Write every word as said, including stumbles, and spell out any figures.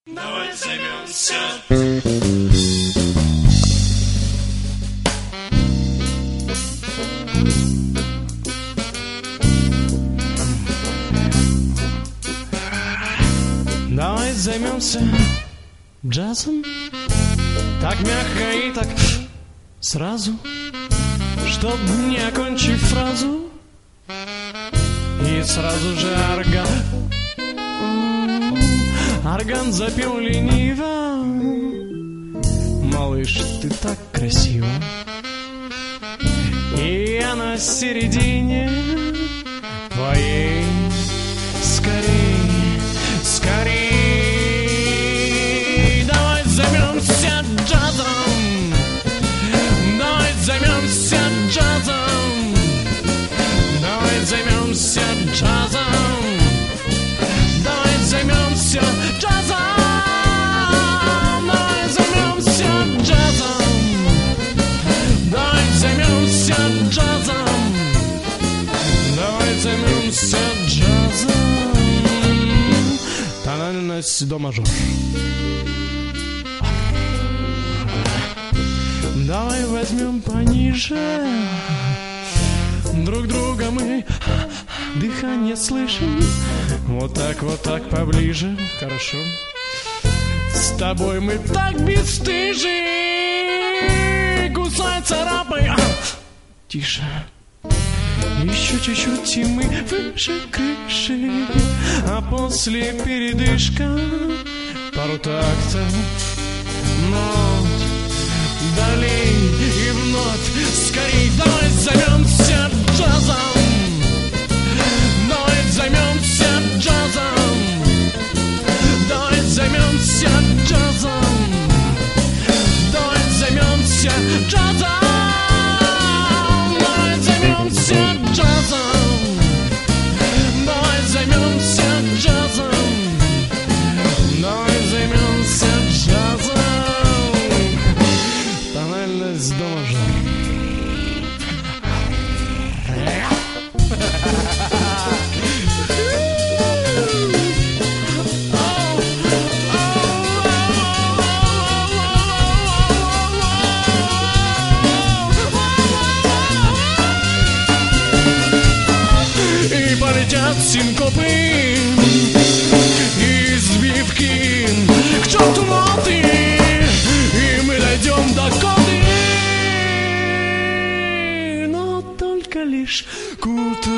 Давай займемся. Давай займемся джазом. Так мягко и так сразу, чтоб не окончив фразу, и сразу же орган. Орган запел лениво. Малыш, ты так красива. И я на середине твоей. Скорей, скорей. Давай займемся джазом. Давай займемся джазом. Давай займемся джазом. Давай займемся джазом. Давай займемся джазом. Давай займемся джазом. Давай займемся джазом. Тональность до мажор. Давай возьмем пониже. Друг друга мы дыхание слышим. Вот так, вот так поближе. Хорошо. С тобой мы так бесстыжи. Кусай, царапай. А, тише. Еще чуть-чуть и мы выше крыши. А после передышка. Пару тактов. Нот. Далей и вновь. Скорей, давай займемся джазом. Давай займемся джазом. Давай займемся джазом. Давай займемся джазом. Давай займемся джазом. Давай займемся джазом. Давай займемся джазом. Тональность до мажор. Полетят синкопы и избивки, к черту ноты, и мы дойдем до коды, но только лишь к утру.